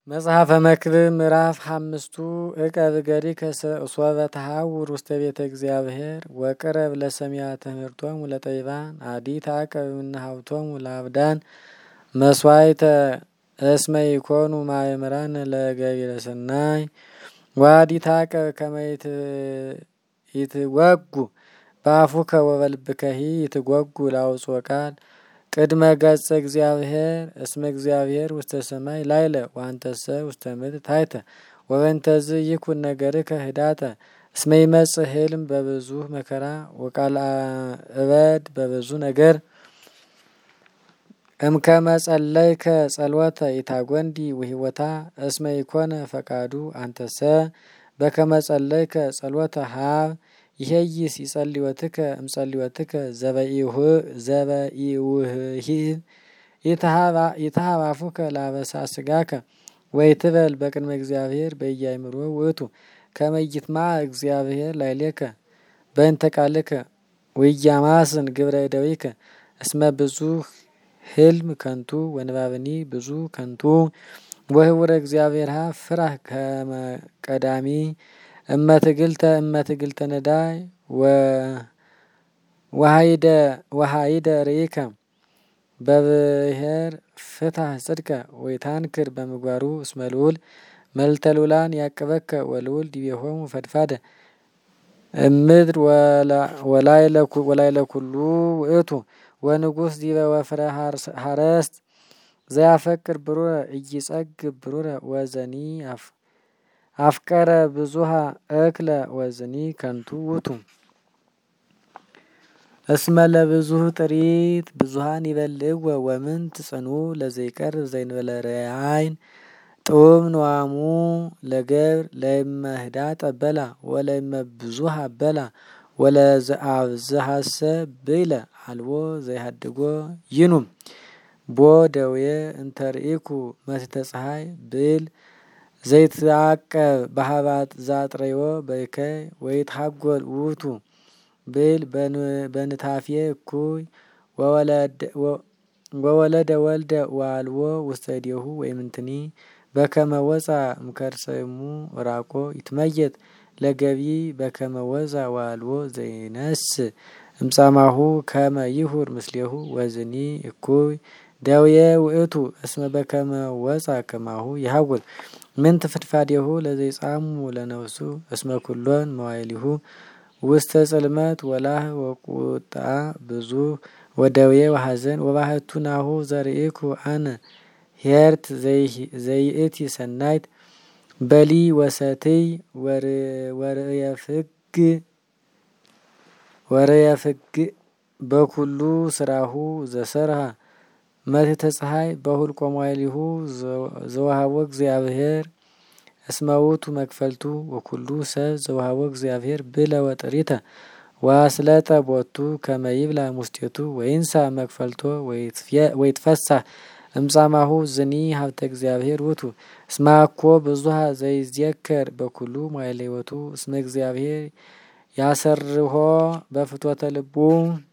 መጽሐፈ መክብብ ምዕራፍ 5 እቀብ እገሪከ ሶበ ተሐውር ውስተ ቤተ እግዚአብሔር ወቅረብ ለሰሚያ ትምህርቶሙ ለጠቢባን አዲ ተዐቀብ እምነ ሀብቶሙ ለአብዳን መስዋዕተ እስመ ይኮኑ ማእምራን ለገቢረ ሰናይ ወአዲ ተዐቀብ ከመ ይትወጉ በአፉከ ወበልብከሂ ይትወጉ ላውጽኦ ቃል ቅድመ ገጸ እግዚአብሔር እስመ እግዚአብሔር ውስተ ሰማይ ላይለ ወአንተሰ ውስተ ምድር ታይተ ወበእንተዝ ይኩን ነገርከ ህዳጠ እስመ ይመጽእ ሕልም በብዙ መከራ ወቃል እበድ በብዙ ነገር እምከመ ጸለይከ ጸልወተ ኢታጐንዲ ወሂወታ እስመ ይኮነ ፈቃዱ አንተሰ በከመ ጸለይከ ጸልወተ ሀብ ይሄይስ ይጸልዮትከ እምጸልዮትከ ዘበኢውህሂብ ይትሃብ አፉከ ላበሳ ስጋከ ወይትበል በቅድመ እግዚአብሔር በኢያእምሮ ውእቱ ከመ ይትማዕ እግዚአብሔር ላዕሌከ በእንተ ቃልከ ወኢያማስን ግብረ እደዊከ እስመ ብዙኅ ሕልም ከንቱ ወንባብኒ ብዙ ከንቱ ወህቡረ እግዚአብሔር ፍራህ ከመ ቀዳሚ እመትግልተ ነዳይ ወሃይደ ርኢከ በብሔር ፍትሐ ጽድቀ ወይታንክር በምግባሩ እስመ ልዑል መልዕልተ ልዑላን ያቅበከ ወልዑል ዲቤሆሙ ፈድፋደ እምድር ወላዕለ ኩሉ ውእቱ ወንጉሥ ዲበ ወፍረ ሀረስት ዘያፈቅር ብሩረ ኢይጸግብ ብሩረ ወዘኒ አፍቀረ ብዙሃ እክለ ወዝኒ ከንቱ ውእቱ እስመ ለብዙኅ ጥሪት ብዙሃን ይበልዕዎ ወምንት ጽኑ ለዘይቀርብ ዘእንበለ ርአይን ጥዑም ንዋሙ ለገብር ለእመ ህዳጠ በላ ወለእመ ብዙሃ በላ ወለዘአብዝሐሰ ብእለ አልቦ ዘይሃድጎ ይኑም ቦ ደዌ እንተ ርኢኩ መትሕተ ፀሐይ ብእል ዘይትዐቀብ በሀባት ዘአጥረዮ በእከይ ወይትሐጐል ውእቱ ብእል በንታፍየ እኩይ ወወለደ ወልደ ወአልቦ ውስተ እዴሁ ወይምንትኒ በከመ ወፃ እምከርሰ እሙ ራቆ ይትመየጥ ለገቢ በከመ ወፃ ወአልቦ ዘይነስእ እምጻማሁ ከመ ይሁር ምስሌሁ ወዝኒ እኩይ ደውየ ውእቱ እስመ በከመ ወፃ ከማሁ ይሐውር ምንት ፍድፋዴሁ ለዘይጻሙ ለነፍሱ እስመ ኩሎን መዋዕሊሁ ውስተ ጽልመት ወላህ ወቁጣ ብዙ ወደውየ ወሐዘን ወባህቱ ናሁ ዘርኢኩ አነ ሄርት ዘይእቲ ሰናይት በሊ ወሰትይ ወርየፍግ በኩሉ ስራሁ ዘሰርሃ መትሕተ ፀሐይ በሁልቆ መዋዕሊሁ ዘወሃቦ እግዚአብሔር እስመ ውእቱ መክፈልቱ ወኩሉ ሰብ ዘወሃቦ እግዚአብሔር ብለ ወጥሪተ ወአስለጠ ቦቱ ከመ ይብላ ሙስቴቱ ወይንሳ መክፈልቶ ወይትፈሳህ እምጻማሁ ዝኒ ሀብተ እግዚአብሔር ውእቱ እስመ አኮ ብዙኃ ዘይዝየከር በኩሉ መዋዕለ ሕይወቱ እስመ እግዚአብሔር ያሰርሖ በፍትወተ ልቡ